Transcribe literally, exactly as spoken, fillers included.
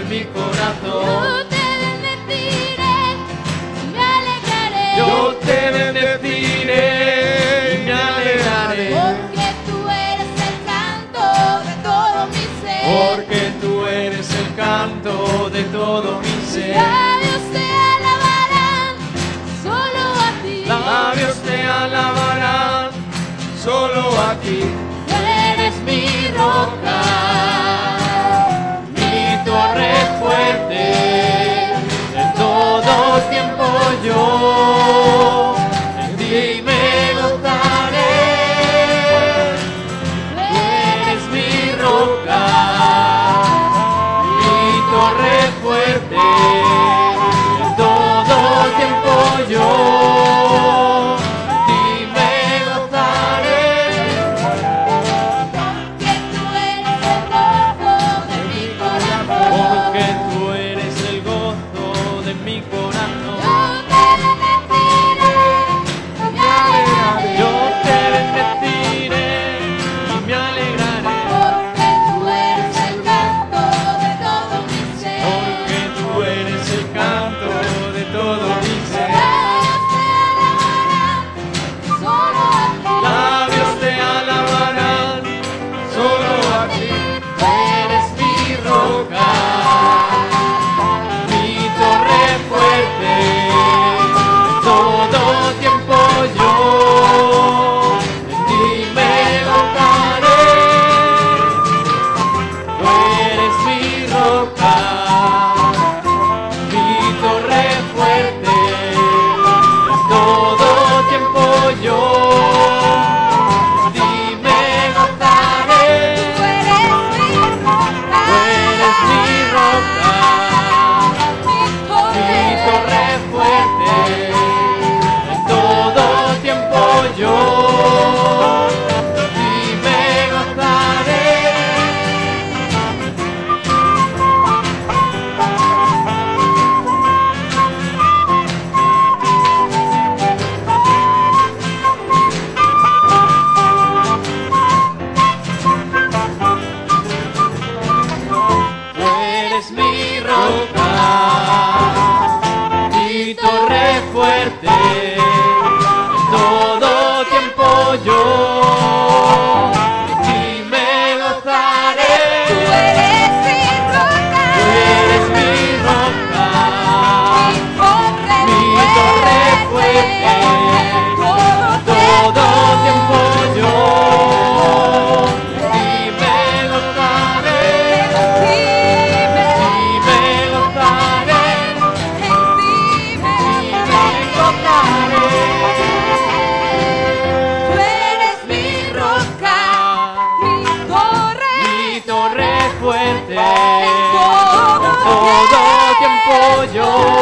de mi corazón. Yo te bendeciré y me alegraré. Yo te bendeciré y me alegraré. Porque tú eres el canto de todo mi ser. Porque tú eres el canto de todo mi ser. Labios te alabarán solo a ti. Labios te alabarán solo a ti. Tú eres mi roca, Mi torre fuerte, en todo tiempo yo en ti me gozaré. Tú eres mi roca, mi torre fuerte, en todo tiempo yo en ti me gozaré. porque tú eres el gozo de mi corazón. Yo te bendeciré y me alegraré. Porque tú eres el canto de todo mi ser. Porque tú eres el canto de todo mi ser. Labios te alabarán solo a ti. Labios te alabarán solo a ti. Tú eres mi roca, mi torre fuerte, en todo tiempo yo en ti me gozaré. Tú eres mi roca, mi torre fuerte, en todo tiempo yo en ti me gozaré. Tú eres mi roca, Tú eres mi roca, mi torre fuerte, en todo tiempo yo en ti me gozaré. Tú eres mi roca, mi torre fuerte, en todo tiempo yo en ti me gozaré. Tú eres mi roca, Tú eres mi roca, mi mi torre fuerte, en todo tiempo yo en ti me gozaré. Y me gozaré, y me gozaré. Tú eres mi roca, mi torre, Mi torre fuerte, en todo en todo tiempo yo